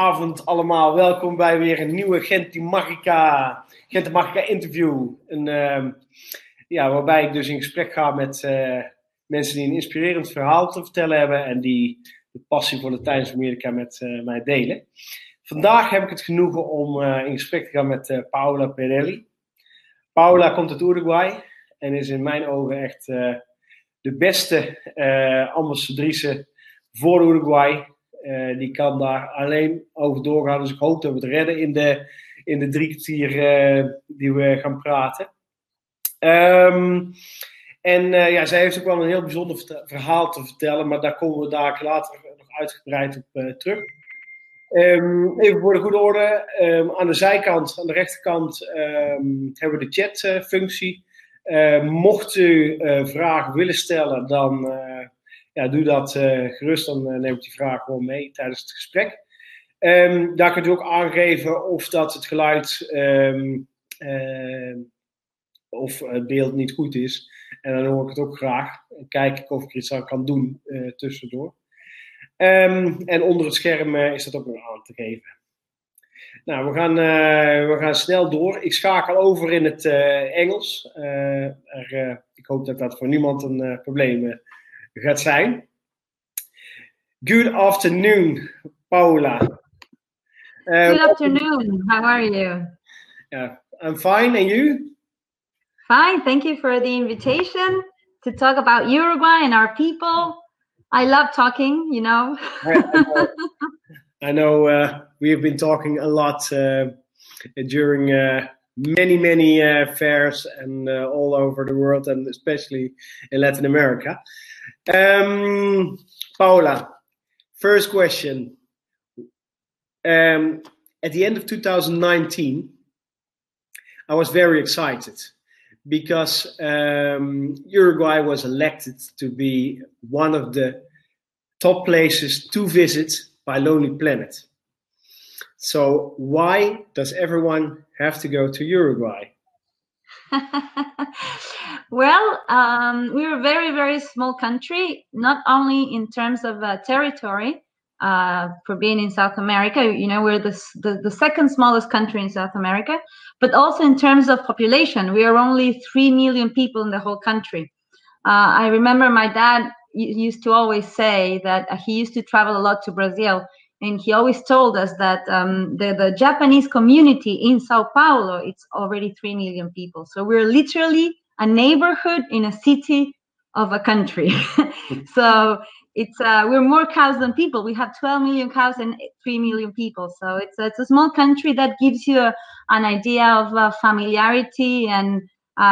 Goedenavond allemaal. Welkom bij weer een nieuwe Gente Magica interview. Waarbij ik dus in gesprek ga met mensen die een inspirerend verhaal te vertellen hebben en die de passie voor Latijns-Amerika met mij delen. Vandaag heb ik het genoegen om in gesprek te gaan met Paula Perelli. Paula komt uit Uruguay en is in mijn ogen echt de beste ambassadrice voor Uruguay. Die kan daar alleen over doorgaan. Dus ik hoop dat we het redden in de 3 kwartier die we gaan praten. Zij heeft ook wel een heel bijzonder verhaal te vertellen. Maar daar komen we daar later nog uitgebreid op terug. Even voor de goede orde. Aan de zijkant, aan de rechterkant, hebben we de chatfunctie. Mocht u vragen willen stellen, dan doe dat gerust. Dan neem ik die vraag gewoon mee tijdens het gesprek. Daar kunt u ook aangeven of dat het geluid of het beeld niet goed is. En dan hoor ik het ook graag. En kijk ik of ik iets aan kan doen tussendoor. En onder het scherm is dat ook nog aan te geven. Nou, we gaan snel door. Ik schakel over in het Engels. Ik hoop dat dat voor niemand een probleem gaat zijn. Good afternoon, Paula. Good afternoon. How are you? Yeah, I'm fine. And you? Fine. Thank you for the invitation to talk about Uruguay and our people. I love talking, you know. I know we have been talking a lot during many fairs and all over the world, and especially in Latin America. Paula, first question. At the end of 2019, I was very excited because Uruguay was elected to be one of the top places to visit by Lonely Planet. So why does everyone have to go to Uruguay? Well, we're a very, very small country, not only in terms of territory, for being in South America. You know, we're the second smallest country in South America, but also in terms of population. We are only 3 million people in the whole country. I remember my dad used to always say that he used to travel a lot to Brazil, and he always told us that the Japanese community in Sao Paulo, it's already 3 million people. So we're literally a neighborhood in a city of a country. So it's we're more cows than people. We have 12 million cows and 3 million people. So it's a small country that gives you an idea of familiarity, and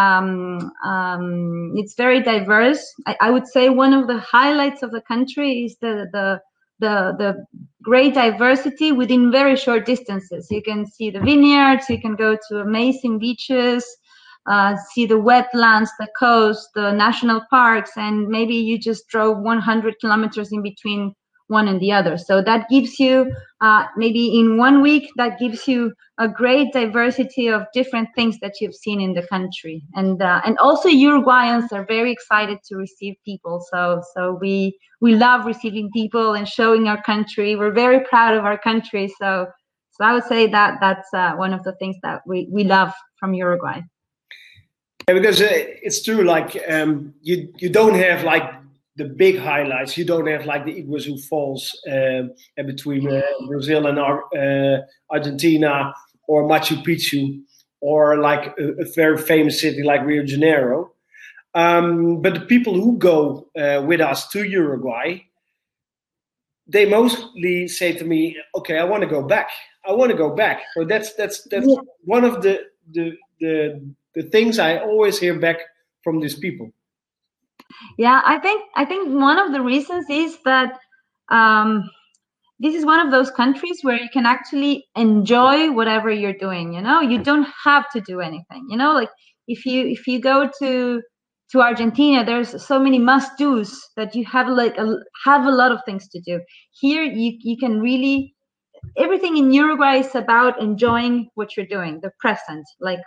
it's very diverse. I would say one of the highlights of the country is the great diversity within very short distances. You can see the vineyards, you can go to amazing beaches, see the wetlands, the coast, the national parks, and maybe you just drove 100 kilometers in between one and the other. So that gives you, maybe in 1 week, that gives you a great diversity of different things that you've seen in the country. And also Uruguayans are very excited to receive people. So we love receiving people and showing our country. We're very proud of our country. So I would say that's one of the things that we love from Uruguay. Yeah, because it's true, like you don't have like the big highlights. You don't have like the Iguazu Falls between Brazil and Argentina, or Machu Picchu, or like a very famous city like Rio de Janeiro. But the people who go with us to Uruguay, they mostly say to me, "Okay, I want to go back. I want to go back." So that's yeah. One of the things I always hear back from these people. Yeah, I think one of the reasons is that this is one of those countries where you can actually enjoy whatever you're doing. You know, you don't have to do anything. You know, like if you go to Argentina, there's so many must-dos that you have have a lot of things to do. Here, you can really, everything in Uruguay is about enjoying what you're doing, the present, like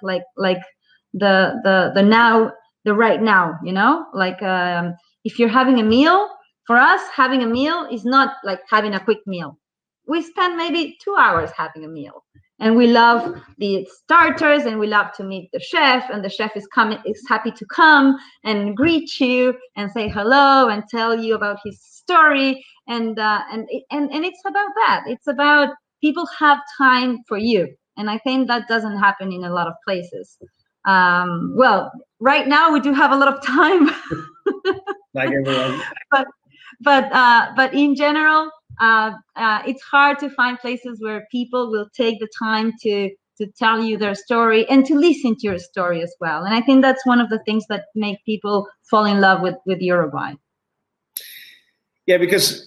the now, the right now, you know, like if you're having a meal, for us, having a meal is not like having a quick meal. we spend maybe 2 hours having a meal. And we love the starters, and we love to meet the chef, and the chef is happy to come and greet you and say hello and tell you about his story. And it's about that. It's about people have time for you. And I think that doesn't happen in a lot of places. Well, right now we do have a lot of time. Like everyone. But in general, it's hard to find places where people will take the time to tell you their story and to listen to your story as well. And I think that's one of the things that make people fall in love with Uruguay. Yeah, because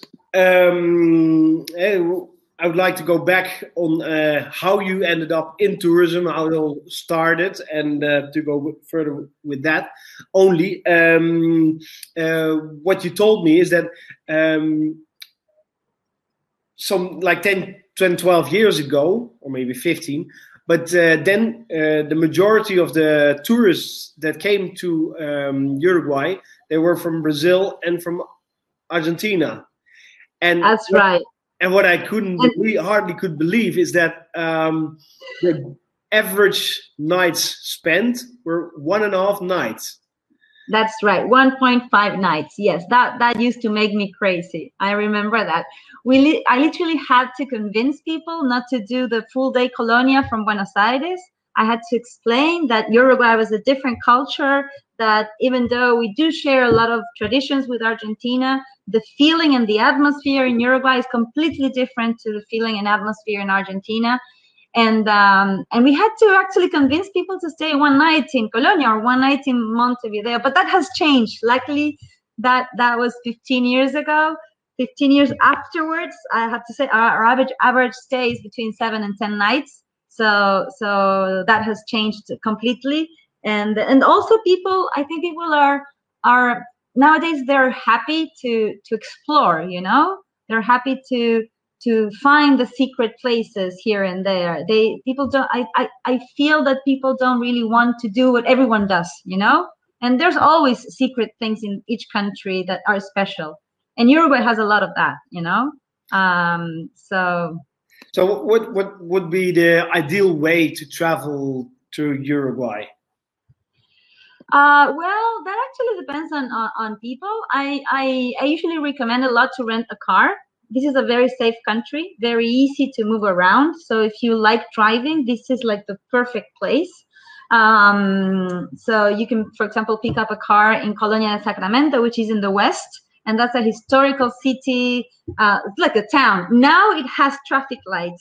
I would like to go back on how you ended up in tourism, how it all started, and to go further with that. Only what you told me is that some like 10, 12 years ago, or maybe 15, but then the majority of the tourists that came to Uruguay, they were from Brazil and from Argentina. And that's right. And what I hardly could believe is that the average nights spent were 1.5 nights. That's right, 1.5 nights. Yes, that used to make me crazy. I remember that. I literally had to convince people not to do the full day Colonia from Buenos Aires. I had to explain that Uruguay was a different culture, that even though we do share a lot of traditions with Argentina, the feeling and the atmosphere in Uruguay is completely different to the feeling and atmosphere in Argentina. And we had to actually convince people to stay one night in Colonia or one night in Montevideo. But that has changed. Luckily, that was 15 years ago. 15 years afterwards, I have to say our average stay is between 7 and 10 nights. So that has changed completely. And also people, I think people are nowadays, they're happy to explore, you know, they're happy to find the secret places here and there. I feel that people don't really want to do what everyone does, you know, and there's always secret things in each country that are special. And Uruguay has a lot of that, you know. So what would be the ideal way to travel to Uruguay? Well, that actually depends on people. I usually recommend a lot to rent a car. This is a very safe country, very easy to move around. So if you like driving, this is like the perfect place. So you can, for example, pick up a car in Colonia de Sacramento, which is in the west. And that's a historical city. It's like a town. Now it has traffic lights.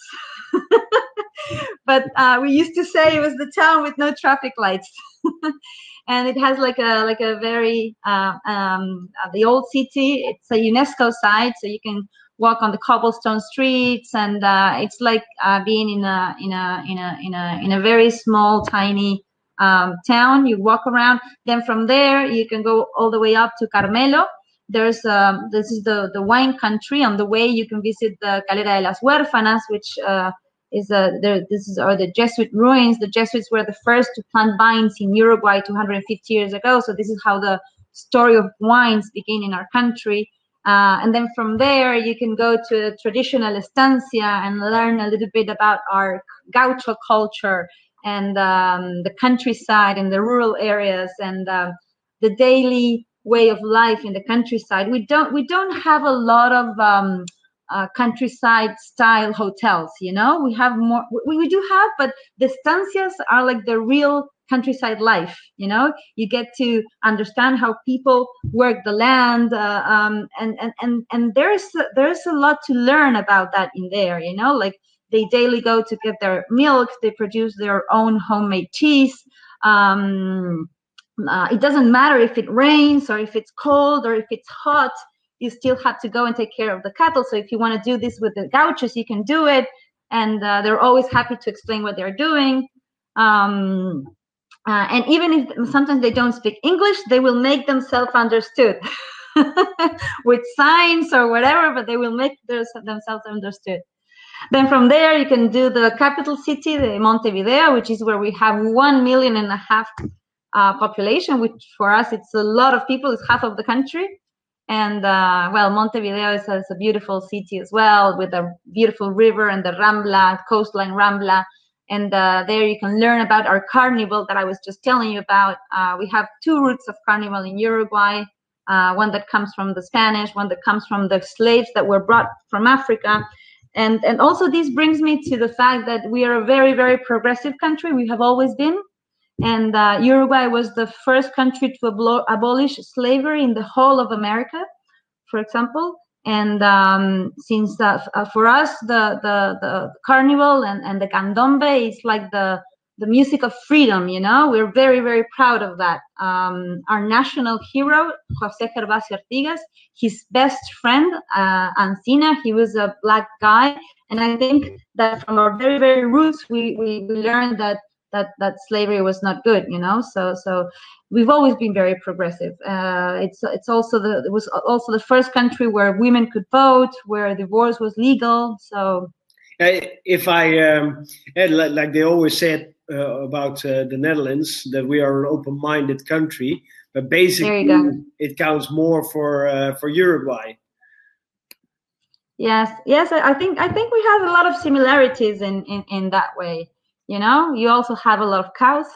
But we used to say it was the town with no traffic lights. And it has like a very the old city. It's a UNESCO site, so you can walk on the cobblestone streets, and it's like being in a very small, tiny town. You walk around. Then from there, you can go all the way up to Carmelo. There's this is the wine country. On the way, you can visit the Calera de las Huérfanas, which is the Jesuit ruins. The Jesuits were the first to plant vines in Uruguay 250 years ago. So this is how the story of wines began in our country. And then from there, you can go to a traditional estancia and learn a little bit about our gaucho culture and the countryside and the rural areas and the daily way of life in the countryside. We don't have a lot of countryside style hotels, you know. We have more, we do have, but the estancias are like the real countryside life, you know. You get to understand how people work the land, and there's a lot to learn about that in there, you know. Like they daily go to get their milk, they produce their own homemade cheese. It doesn't matter if it rains or if it's cold or if it's hot, you still have to go and take care of the cattle. So if you want to do this with the gauchos, you can do it. And they're always happy to explain what they're doing. And even if sometimes they don't speak English, they will make themselves understood with signs or whatever, but they will make themselves understood. Then from there, you can do the capital city, the Montevideo, which is where we have 1.5 million population, which for us, it's a lot of people. It's half of the country. And well, Montevideo is a beautiful city as well, with a beautiful river and the Rambla, coastline Rambla. And there you can learn about our carnival that I was just telling you about. We have two routes of carnival in Uruguay, one that comes from the Spanish, one that comes from the slaves that were brought from Africa. And also this brings me to the fact that we are a very, very progressive country. We have always been. And Uruguay was the first country to abolish slavery in the whole of America, for example. And since for us, the carnival and the candombe is like the music of freedom, you know. We're very, very proud of that. Our national hero, Jose Gervasio Artigas, his best friend, Ancina, he was a black guy. And I think that from our very, very roots, we learned that slavery was not good, you know. So we've always been very progressive. It was also the first country where women could vote, where divorce was legal. So if I like they always said about the Netherlands, that we are an open-minded country, but basically it counts more for Uruguay. Yes, I think we have a lot of similarities in that way. You know, you also have a lot of cows.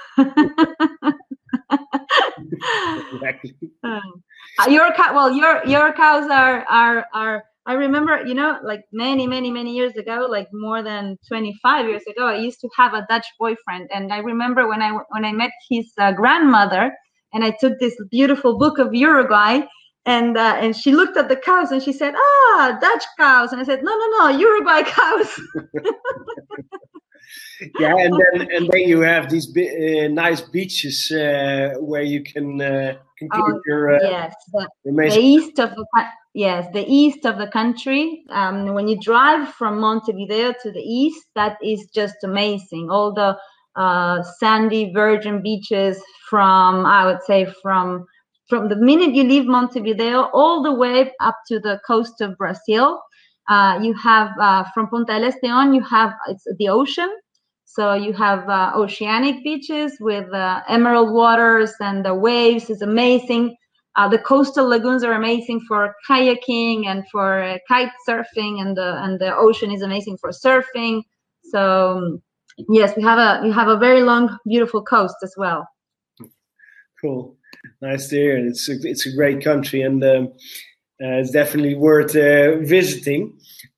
Exactly. Your cows are. I remember, you know, like many years ago, like more than 25 years ago, I used to have a Dutch boyfriend, and I remember when I met his grandmother, and I took this beautiful book of Uruguay. And she looked at the cows and she said, Dutch cows. And I said, no, Uruguay cows. Yeah, and then you have these nice beaches where you can keep your the east of the east of the country. When you drive from Montevideo to the east, that is just amazing. All the sandy virgin beaches from the minute you leave Montevideo all the way up to the coast of Brazil. You have from Punta del Este on, it's the ocean. So you have oceanic beaches with emerald waters, and the waves is amazing. The coastal lagoons are amazing for kayaking and for kite surfing, and the ocean is amazing for surfing. So yes, we have a very long, beautiful coast as well. Cool, nice to hear. It's a great country, and it's definitely worth visiting.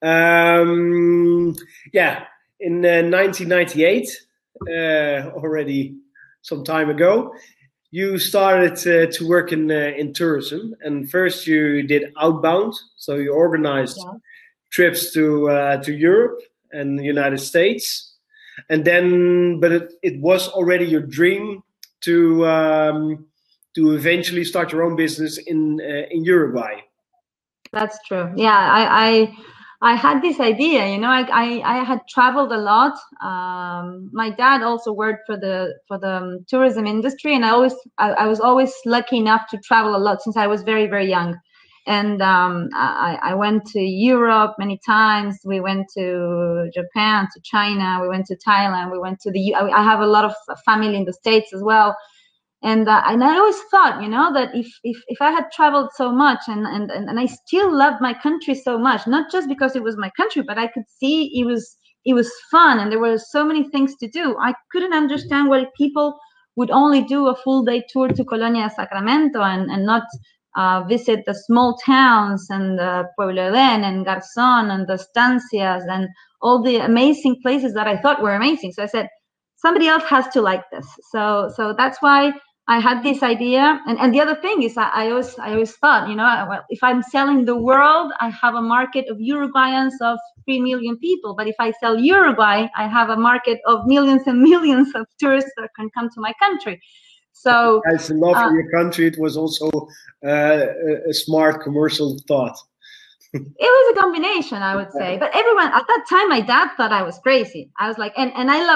Yeah. In 1998, already some time ago, you started to work in tourism. And first you did outbound, so you organized trips to Europe and the United States. And then, but it was already your dream to eventually start your own business in Uruguay. That's true. Yeah, I had this idea, you know. I had traveled a lot. My dad also worked for the tourism industry, and I was always lucky enough to travel a lot since I was very, very young. And I went to Europe many times. We went to Japan, to China. We went to Thailand. We went to I have a lot of family in the States as well. And I always thought, you know, that if I had traveled so much and I still loved my country so much, not just because it was my country, but I could see it was fun and there were so many things to do. I couldn't understand why people would only do a full day tour to Colonia Sacramento and not visit the small towns and Pueblo Den and Garzón and the estancias and all the amazing places that I thought were amazing. So I said, somebody else has to like this. So that's why I had this idea. And the other thing is I always thought, you know, well, if I'm selling the world, I have a market of Uruguayans of 3 million people. But if I sell Uruguay, I have a market of millions and millions of tourists that can come to my country. So as a love for your country, it was also a smart commercial thought. It was a combination, I would say. But everyone at that time, my dad thought I was crazy. I was like, and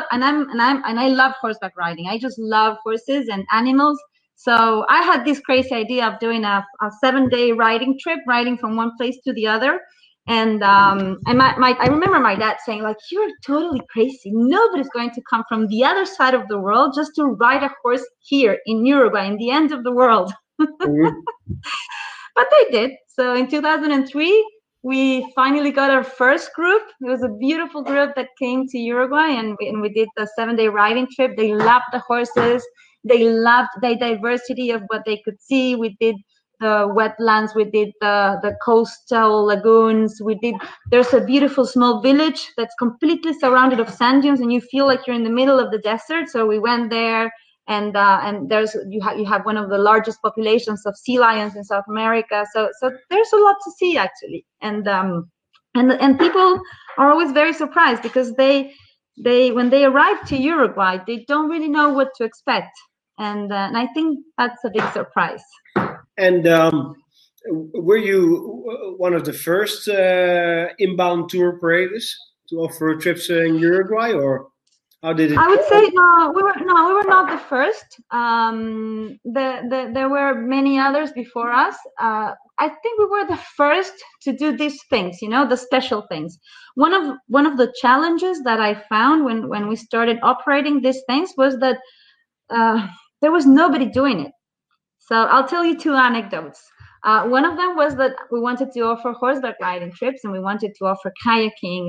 I love horseback riding. I just love horses and animals. So I had this crazy idea of doing a 7-day riding trip, riding from one place to the other. And I remember my dad saying, like, you're totally crazy. Nobody's going to come from the other side of the world just to ride a horse here in Uruguay, in the end of the world. but they did. So in 2003, we finally got our first group. It was a beautiful group that came to Uruguay, and we did the 7-day riding trip. They loved the horses. They loved the diversity of what they could see. We did the wetlands. We did the coastal lagoons. There's a beautiful small village that's completely surrounded of sand dunes, and you feel like you're in the middle of the desert. So we went there. And you have one of the largest populations of sea lions in South America. So there's a lot to see actually, and people are always very surprised because they when they arrive to Uruguay, they don't really know what to expect, and I think that's a big surprise. And were you one of the first inbound tour operators to offer trips in Uruguay, or how did it? I would say we were not the first. There were many others before us. I think we were the first to do these things, the special things. One of the challenges that I found when we started operating these things was that there was nobody doing it. So I'll tell you 2 anecdotes. One of them was that we wanted to offer horseback riding trips, and we wanted to offer kayaking,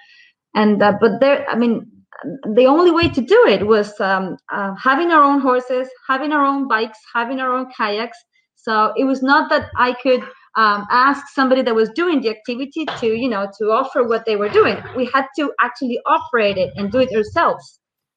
but there, I mean, the only way to do it was having our own horses, having our own bikes, having our own kayaks. So it was not that I could ask somebody that was doing the activity to offer what they were doing. We had to actually operate it and do it ourselves,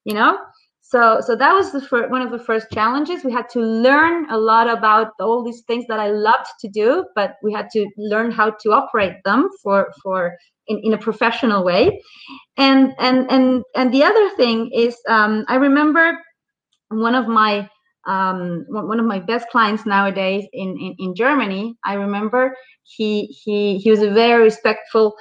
So that was one of the first challenges. We had to learn a lot about all these things that I loved to do, but we had to learn how to operate them in a professional way. And the other thing is, I remember one of my best clients nowadays in Germany. I remember he was a very respectful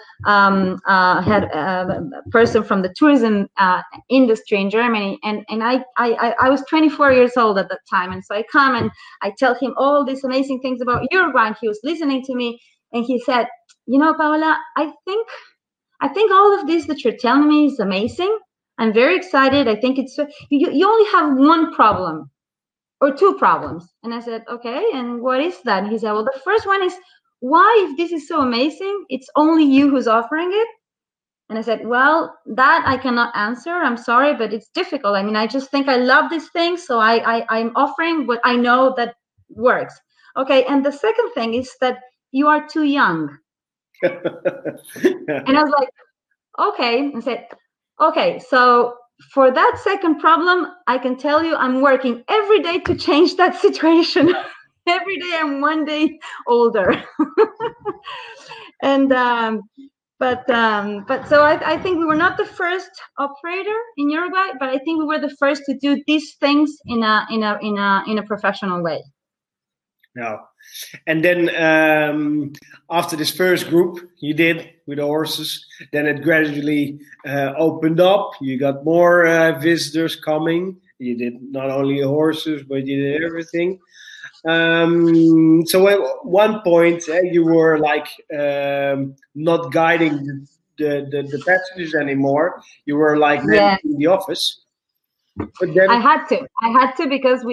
person from the tourism industry in Germany, and I was 24 years old at that time, and so I come and I tell him all these amazing things about Uruguay, and he was listening to me, and he said, Paola, I think all of this that you're telling me is amazing. I'm very excited. I think it's you only have one problem or 2 problems. And I said, okay, and what is that? And he said, well, the first one is, why, if this is so amazing, it's only you who's offering it? And I said, well, that I cannot answer. I'm sorry, but it's difficult. I mean, I just think I love this thing, so I'm offering what I know that works. Okay, and the second thing is that you are too young. And I was like, okay. I said, okay, so for that second problem, I can tell you I'm working every day to change that situation. Every day I'm 1 day older. And but so I think we were not the first operator in Uruguay, but I think we were the first to do these things in a professional way. No. And then after this first group you did with the horses, then it gradually opened up. You got more visitors coming. You did not only horses, but you did everything. So at one point you were like not guiding the passengers anymore. You were like managing the office. But then I had to because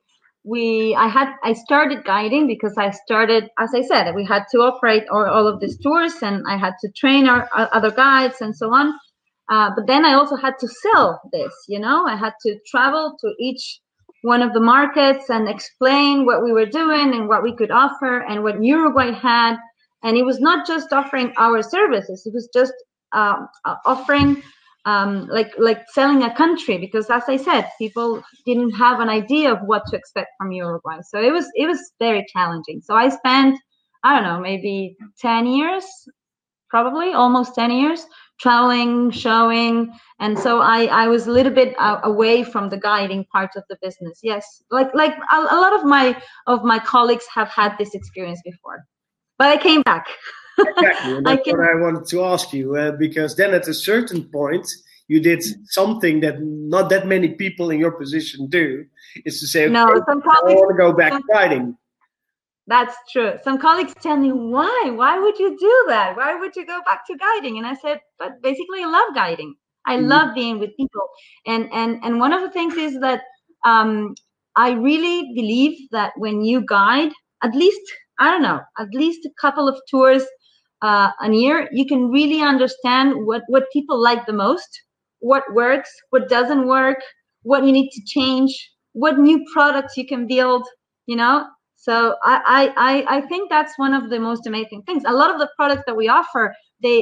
I started guiding because I started, as I said, we had to operate all of these tours, and I had to train our other guides and so on. But then I also had to sell this, I had to travel to each one of the markets and explain what we were doing and what we could offer and what Uruguay had. And it was not just offering our services, it was just offering like selling a country, because as I said, people didn't have an idea of what to expect from Uruguay. So it was very challenging. So I spent, I don't know, maybe 10 years, probably almost 10 years traveling, showing. And so I was a little bit away from the guiding part of the business. Yes. Like a lot of my colleagues have had this experience before, but I came back. Exactly. And that's what I wanted to ask you, because then at a certain point you did something that not that many people in your position do, is to say, okay, I want to go back guiding. That's true. Some colleagues tell me, why would you do that? Why would you go back to guiding? And I said, but basically I love guiding. I love being with people. And one of the things is that I really believe that when you guide, at least I don't know, at least a couple of tours a year, you can really understand what people like the most, what works, what doesn't work, what you need to change, what new products you can build, you know. So I think that's one of the most amazing things. A lot of the products that we offer,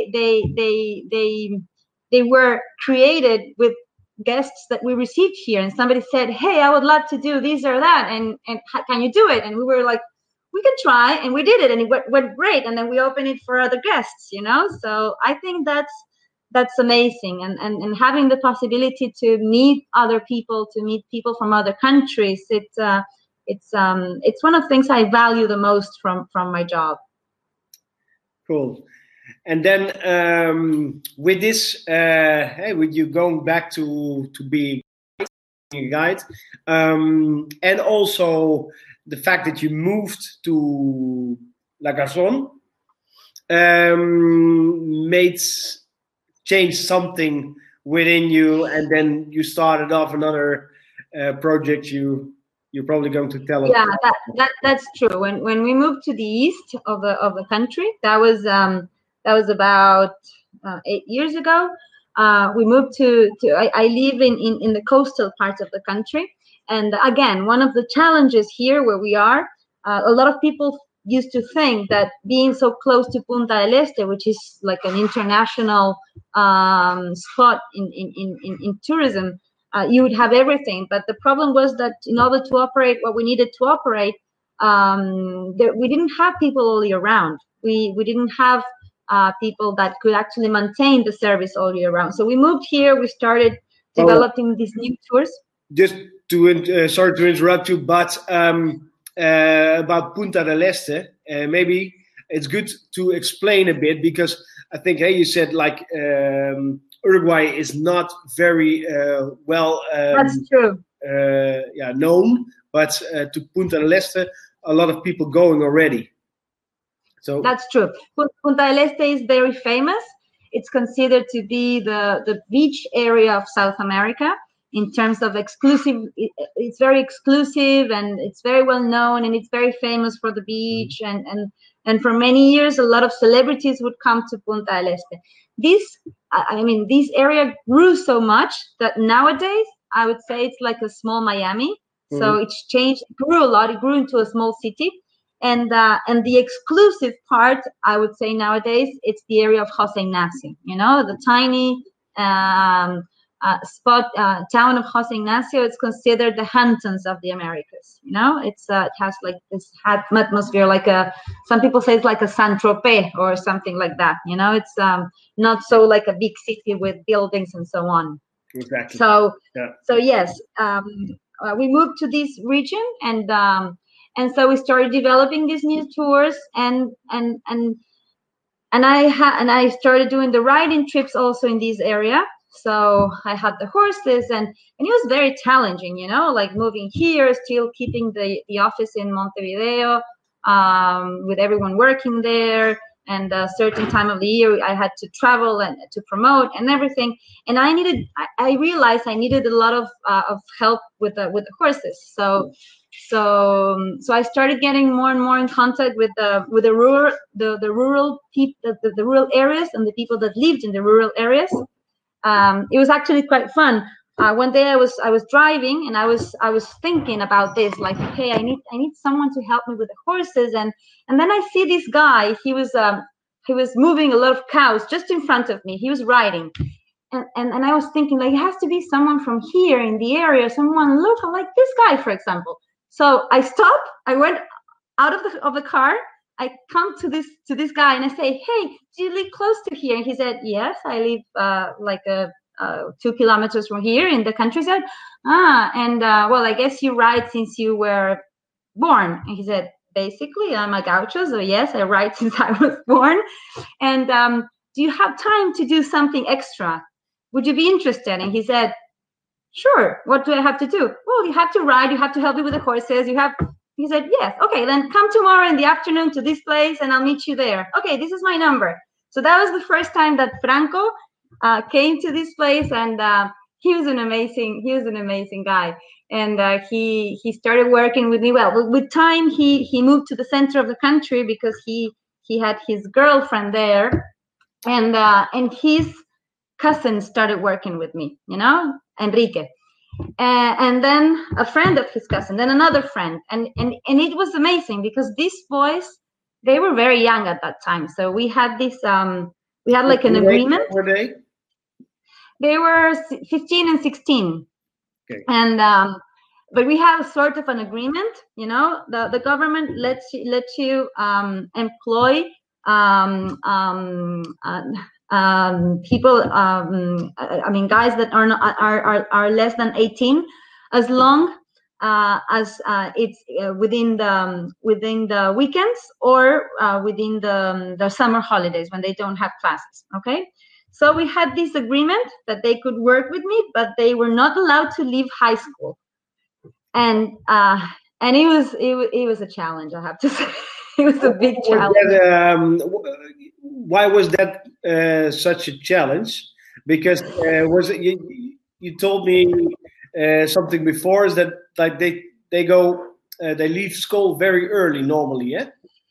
they were created with guests that we received here, and somebody said, hey, I would love to do this or that, and can you do it? And we were like, we can try, and we did it, and it went great, and then we opened it for other guests, you know. So I think that's amazing, and having the possibility to meet other people, to meet people from other countries, it's one of the things I value the most from my job. Cool. And then with this, hey, with you going back to be a guide, and also the fact that you moved to La Garzón, changed something within you, and then you started off another project. You're probably going to tell us. Yeah, that's true. When we moved to the east of the country, that was about 8 years ago. We moved to I live in the coastal parts of the country, and again, one of the challenges here where we are, a lot of people used to think that being so close to Punta del Este, which is like an international spot in tourism, you would have everything. But the problem was that in order to operate what we needed to operate, we didn't have people all year round. We didn't have people that could actually maintain the service all year round. So we moved here. We started developing these new tours. Just to sorry to interrupt you, but about Punta del Este, maybe it's good to explain a bit, because I think, hey, you said like Uruguay is not very well. That's true. Known, but to Punta del Este, a lot of people going already. So that's true. Punta del Este is very famous. It's considered to be the beach area of South America in terms of exclusive. It's very exclusive, and it's very well known, and it's very famous for the beach. And for many years, a lot of celebrities would come to Punta del Este. This area grew so much that nowadays I would say it's like a small Miami. So it's changed, grew a lot. It grew into a small city. And the exclusive part, I would say nowadays, it's the area of Jose Ignacio. You know, the tiny town of Jose Ignacio. It's considered the Hamptons of the Americas. You know, it has like this atmosphere, like some people say it's like a Saint-Tropez or something like that. You know, it's not so like a big city with buildings and so on. Exactly. So yes, we moved to this region, and so we started developing these new tours, and I started doing the riding trips also in this area. So I had the horses, and it was very challenging, you know, like moving here, still keeping the office in Montevideo, with everyone working there, and a certain time of the year I had to travel and to promote and everything. And I realized I needed a lot of help with the horses. So I started getting more and more in contact with the rural people, the rural areas, and the people that lived in the rural areas. It was actually quite fun. One day I was driving, and I was thinking about this, like, hey, I need someone to help me with the horses, and then I see this guy. He was moving a lot of cows just in front of me. He was riding, and I was thinking, like, it has to be someone from here in the area, someone local, like this guy, for example. So I stopped. I went out of the car. I come to this guy, and I say, hey, do you live close to here? And he said, yes, I live 2 kilometers from here in the countryside. Well, I guess you ride since you were born. And he said, basically, I'm a gaucho, so yes, I ride since I was born. And do you have time to do something extra? Would you be interested? And he said, sure. What do I have to do? Well, you have to ride. You have to help me with the horses. He said, yes. Okay, then come tomorrow in the afternoon to this place, and I'll meet you there. Okay, this is my number. So that was the first time that Franco came to this place, and he was an amazing guy, and he started working with me. Well, with time he moved to the center of the country because he had his girlfriend there, and his cousin started working with me, you know, Enrique. And then a friend of his cousin, then another friend, and it was amazing because these boys, they were very young at that time. So we had this we had like an agreement. Were they? They were 15 and 16. Okay. And but we have sort of an agreement, you know, the government lets you employ people, I mean, guys that are not, are less than 18, as long as it's within the weekends or within the summer holidays when they don't have classes. Okay, so we had this agreement that they could work with me, but they were not allowed to leave high school, and it was a challenge, I have to say. It was a big challenge. Why was that such a challenge? Because was it, you told me something before, is that like they go they leave school very early normally, yeah?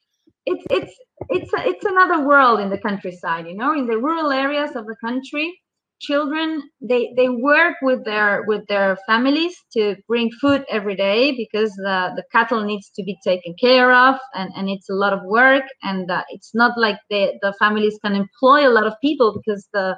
It's another world in the countryside, you know. In the rural areas of the country, children, they work with their families to bring food every day, because the cattle needs to be taken care of, and it's a lot of work, and it's not like the families can employ a lot of people, because the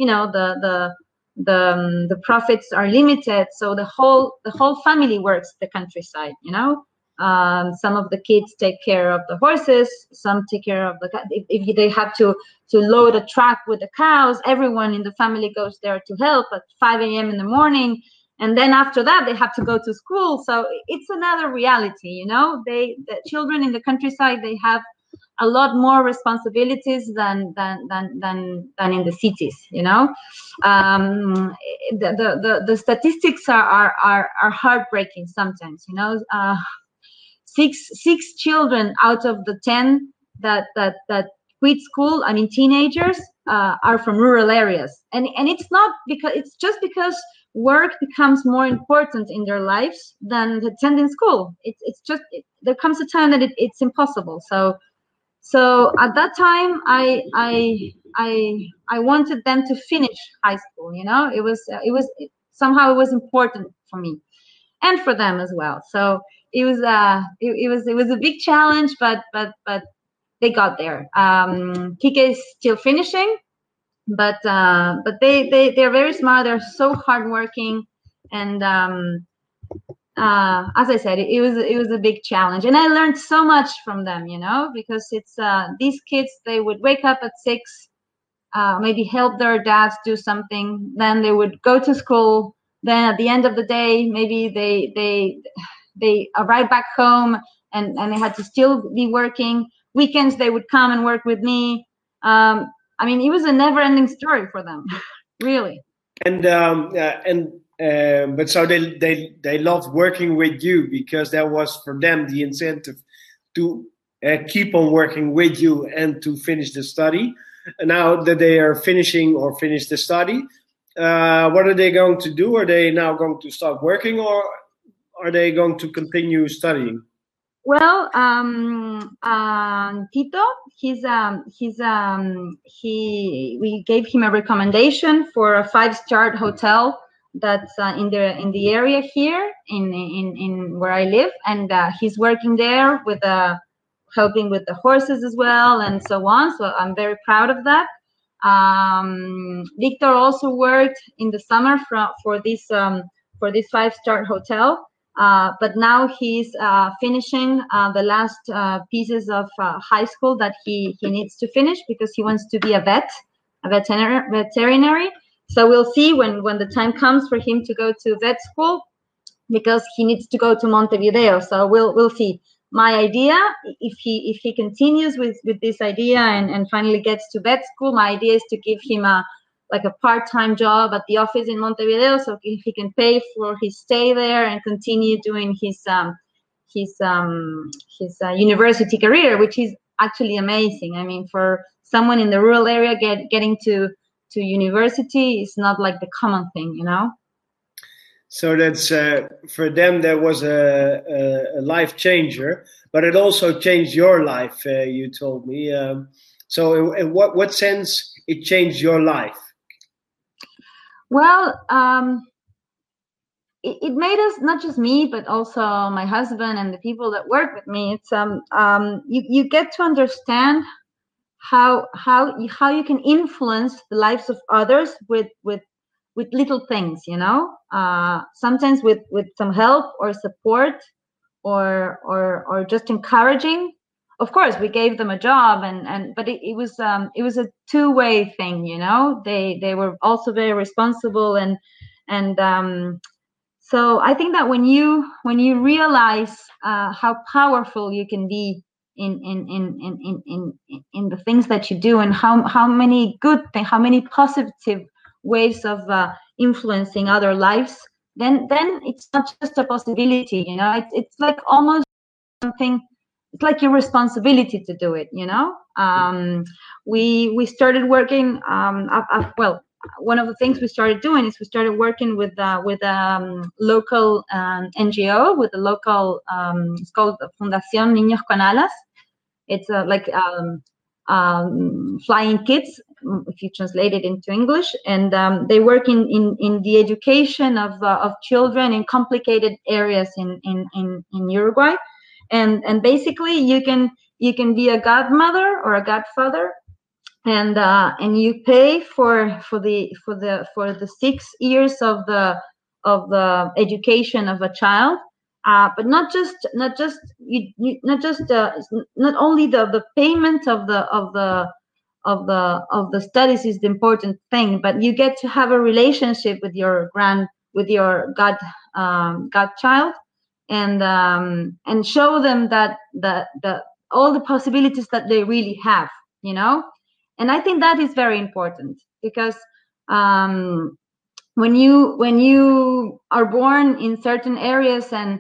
profits are limited. So the whole family works the countryside, you know. Some of the kids take care of the horses, some take care of the if they have to load a truck with the cows, everyone in the family goes there to help at 5 a.m. in the morning, and then after that they have to go to school. So it's another reality, you know. The children in the countryside, they have a lot more responsibilities than in the cities, you know. The statistics are heartbreaking sometimes, you know. Six children out of the 10 that quit school, I mean teenagers, are from rural areas, and it's not because, it's just because work becomes more important in their lives than attending school. It's just there comes a time that it's impossible. So at that time, I wanted them to finish high school, you know. It was somehow it was important for me and for them as well. So it was a big challenge, but they got there. Kike is still finishing, but they're very smart. They're so hardworking, and as I said, it was a big challenge, and I learned so much from them, you know, because it's these kids, they would wake up at 6, maybe help their dads do something, then they would go to school. Then at the end of the day, maybe they arrive back home, and they had to still be working. Weekends they would come and work with me. I mean, it was a never-ending story for them, really. But so they loved working with you, because that was for them the incentive to keep on working with you and to finish the study. And now that they are finishing or finished the study, what are they going to do? Are they now going to start working, or are they going to continue studying? Well, Tito, we gave him a recommendation for a 5-star hotel that's in the area here in where I live, and he's working there with helping with the horses as well, and so on. So I'm very proud of that. Victor also worked in the summer for this 5-star hotel. But now he's finishing the last pieces of high school that he needs to finish, because he wants to be a veterinary. So we'll see when the time comes for him to go to vet school, because he needs to go to Montevideo. So we'll see. My idea, if he continues with this idea and finally gets to vet school, my idea is to give him a part-time job at the office in Montevideo, so if he can pay for his stay there and continue doing his university career, which is actually amazing. I mean, for someone in the rural area, getting to university is not like the common thing, you know. So that's for them. There was a life changer, but it also changed your life. You told me. So, in what sense it changed your life? Well, it made us, not just me, but also my husband and the people that work with me. It's you get to understand how you can influence the lives of others with little things, you know. Sometimes with some help or support, or just encouraging. Of course, we gave them a job, but it was a two-way thing, you know. They were also very responsible, and so I think that when you realize how powerful you can be in the things that you do, and how many good things, how many positive ways of influencing other lives, then it's not just a possibility, you know. It's like almost something. It's like your responsibility to do it, you know. We started working. Well, one of the things we started doing is we started working with local NGO, with the local. It's called Fundación Niños con Alas. It's like flying kids, if you translate it into English, and they work in the education of children in complicated areas in Uruguay, and basically you can be a godmother or a godfather, and you pay for the 6 years of the education of a child. But not only the payment of the studies is the important thing, but you get to have a relationship with your godchild, and show them that all the possibilities that they really have, you know. And I think that is very important, because when you are born in certain areas, and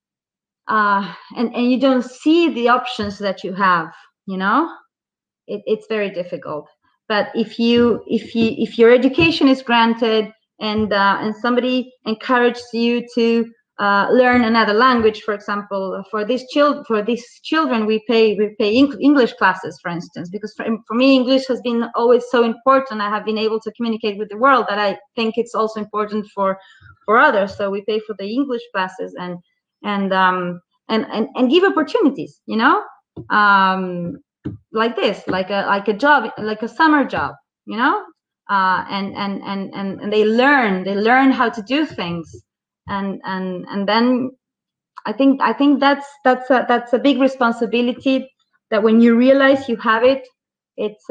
you don't see the options that you have, you know, it's very difficult. But if your education is granted, and somebody encourages you to learn another language, for example, for these children, we pay English classes, for instance, because for me English has been always so important. I have been able to communicate with the world, that I think it's also important for others. So we pay for the English classes, and give opportunities, you know, like this, like a job, like a summer job, you know. And they learn how to do things, and then I think that's a big responsibility, that when you realize you have it, it's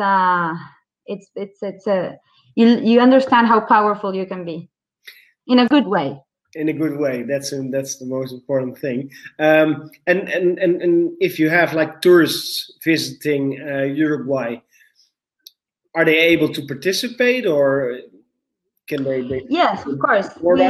you understand how powerful you can be, in a good way. In a good way. That's the most important thing. And if you have like tourists visiting Uruguay, are they able to participate, or can they Yes, of course.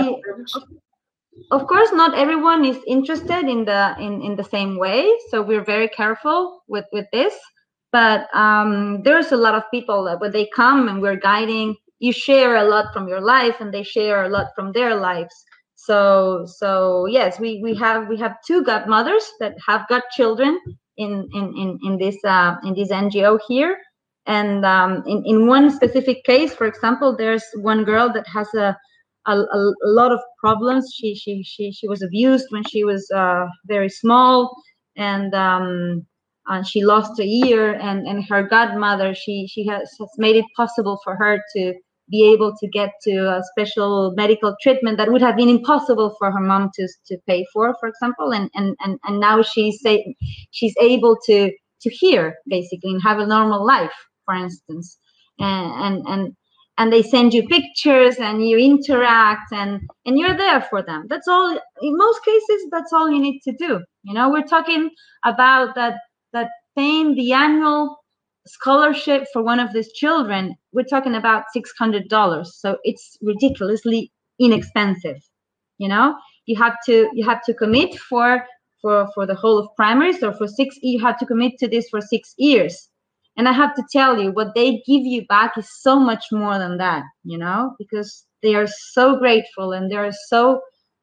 Of course, not everyone is interested in the same way, so we're very careful with this. But there's a lot of people that when they come and we're guiding, you share a lot from your life, and they share a lot from their lives. So yes, we have 2 godmothers that have got children in this NGO here. And in one specific case, for example, there's one girl that has a lot of problems. She was abused when she was very small, and she lost a ear, and her godmother, she has made it possible for her to be able to get to a special medical treatment that would have been impossible for her mom to pay for example. And now she's able to hear, basically, and have a normal life, for instance. And they send you pictures, and you interact, and you're there for them. That's all. In most cases, that's all you need to do. You know, we're talking about that paying the annual scholarship for one of these children. We're talking about $600. So it's ridiculously inexpensive. You know, you have to commit for the whole of primary. So for 6, you have to commit to this for 6 years. And I have to tell you, what they give you back is so much more than that, you know, because they are so grateful, and they are so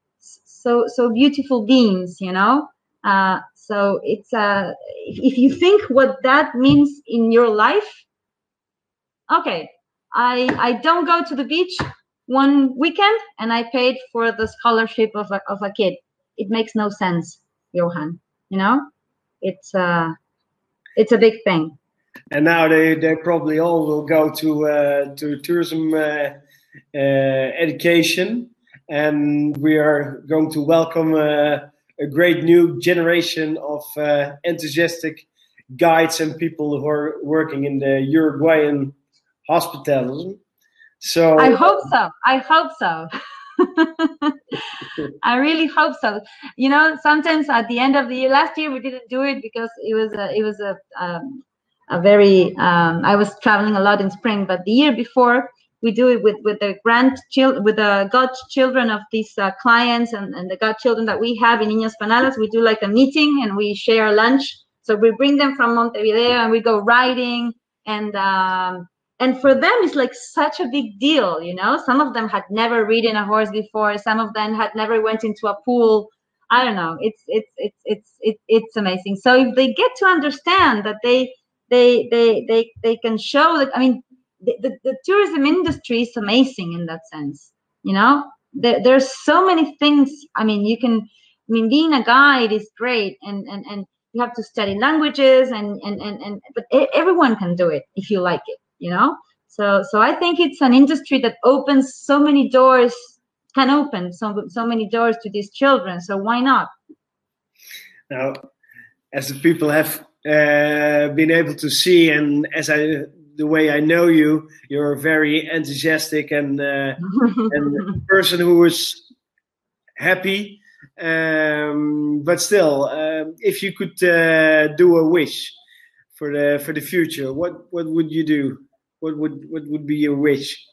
so beautiful beings, you know. So it's if you think what that means in your life, okay, I don't go to the beach one weekend and I paid for the scholarship of a kid. It makes no sense, Johan. You know, it's a big thing. And now they probably all will go to tourism education, and we are going to welcome a great new generation of enthusiastic guides and people who are working in the Uruguayan hospitalism. So I hope so. I hope so. I really hope so. You know, sometimes at the end of the year, last year we didn't do it because it was a very I was traveling a lot in spring, but the year before we do it with the with the godchildren of these clients and the godchildren that we have in Niños Panalas. We do like a meeting and we share lunch. So we bring them from Montevideo and we go riding, and for them it's like such a big deal, you know. Some of them had never ridden a horse before, some of them had never went into a pool. I don't know, it's amazing. So if they get to understand that they can show that, I mean, the tourism industry is amazing in that sense, you know. There's so many things. I mean, being a guide is great, and you have to study languages but everyone can do it if you like it, you know. So I think it's an industry that opens so many doors, can open so many doors to these children. So why not? Now, as the people have been able to see, and the way I know you, you're a very enthusiastic and a person who is happy. But still, if you could do a wish for the future, what would you do? What would be your wish?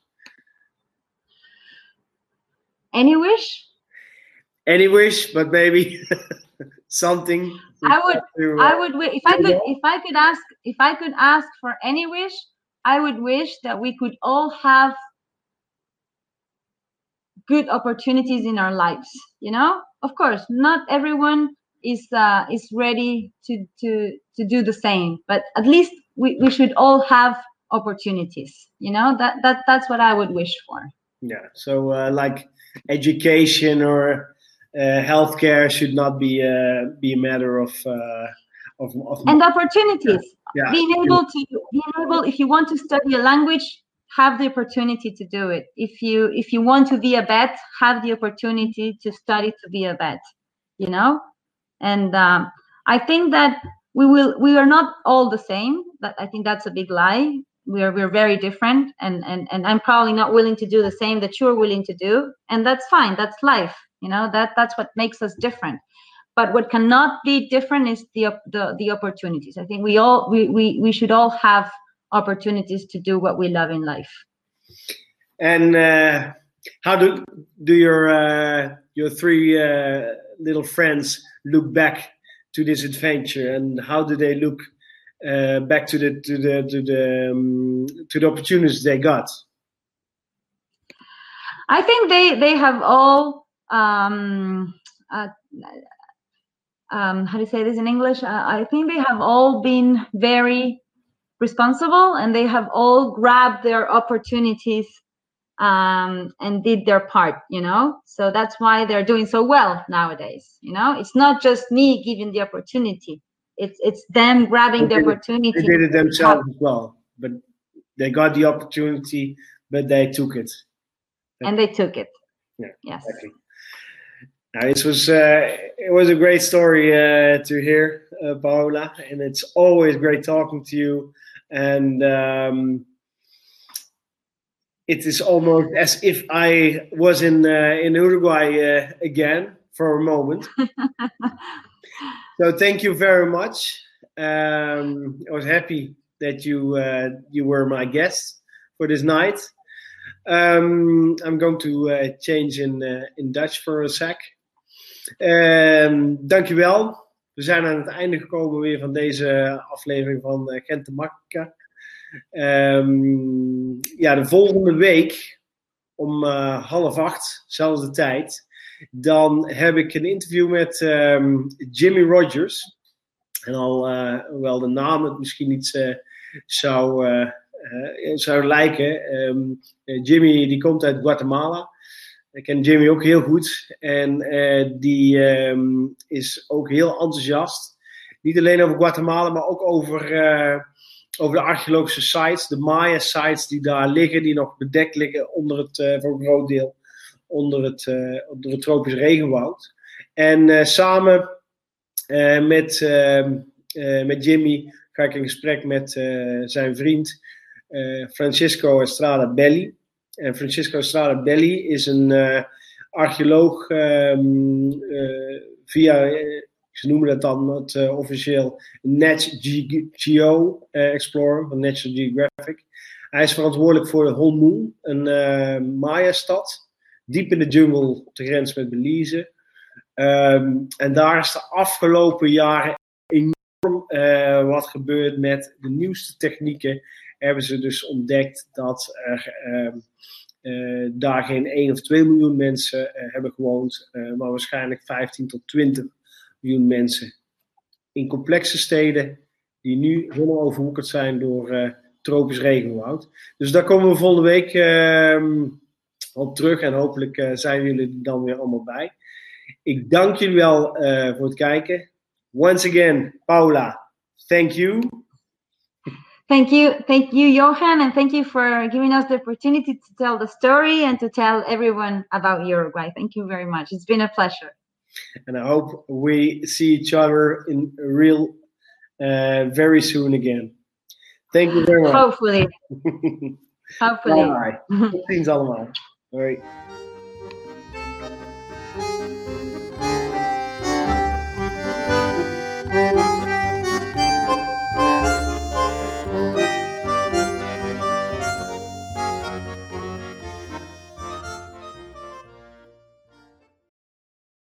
Any wish? Any wish, but maybe something. I would if I could ask for any wish, I would wish that we could all have good opportunities in our lives, you know. Of course, not everyone is ready to do the same, but at least we should all have opportunities, you know. That's what I would wish for. Yeah. So like education or healthcare should not be a matter of and opportunities. Yeah. Being able, if you want to study a language, have the opportunity to do it. If you want to be a vet, have the opportunity to study to be a vet, you know. And I think that we are not all the same. But I think that's a big lie. We're very different, and I'm probably not willing to do the same that you're willing to do, and that's fine. That's life, you know. That's what makes us different. But what cannot be different is the opportunities. I think we should all have opportunities to do what we love in life. And how do your three little friends look back to this adventure, and how do they look back to the opportunities they got? I think they have all how do you say this in English? I think they have all been very responsible, and they have all grabbed their opportunities and did their part, you know. So that's why they're doing so well nowadays, you know. It's not just me giving the opportunity, it's them grabbing the opportunity. They did it themselves as well, but they got the opportunity, but they took it. And they took it. Yeah, yes, exactly. It was a great story to hear, Paola, and it's always great talking to you. And it is almost as if I was in Uruguay again for a moment. So thank you very much. I was happy that you were my guest for this night. I'm going to change in Dutch for a sec. Dankjewel. We zijn aan het einde gekomen weer van deze aflevering van Gent de Makkelijke. Ja, de volgende week om 7:30, zelfde tijd, Dan heb ik een interview met Jimmy Rogers. En hoewel de naam het misschien niet zou lijken. Jimmy die komt uit Guatemala. Ik ken Jimmy ook heel goed. En die is ook heel enthousiast. Niet alleen over Guatemala, maar ook over de archeologische sites. De Maya sites die daar liggen. Die nog bedekt liggen voor een groot deel onder het tropisch regenwoud. En samen met Jimmy ga ik in gesprek met zijn vriend Francisco Estrada Belli. En Francisco Estrada Belli is een archeoloog via, ze noemen dat dan officieel Nat Geo Explorer van National Geographic. Hij is verantwoordelijk voor de Holmu, een Maya-stad, diep in de jungle op de grens met Belize. En daar is de afgelopen jaren enorm wat gebeurd met de nieuwste technieken. Hebben ze dus ontdekt dat er daar geen 1 of 2 miljoen mensen hebben gewoond, maar waarschijnlijk 15 tot 20 miljoen mensen in complexe steden die nu helemaal overwoekerd zijn door tropisch regenwoud. Dus daar komen we volgende week op terug en hopelijk zijn jullie er dan weer allemaal bij. Ik dank jullie wel voor het kijken. Once again, Paula, thank you. Thank you, Johan, and thank you for giving us the opportunity to tell the story and to tell everyone about Uruguay. Thank you very much. It's been a pleasure. And I hope we see each other in real very soon again. Thank you very much. Hopefully. Hopefully. Bye. Tot ziens allemaal. Hoi.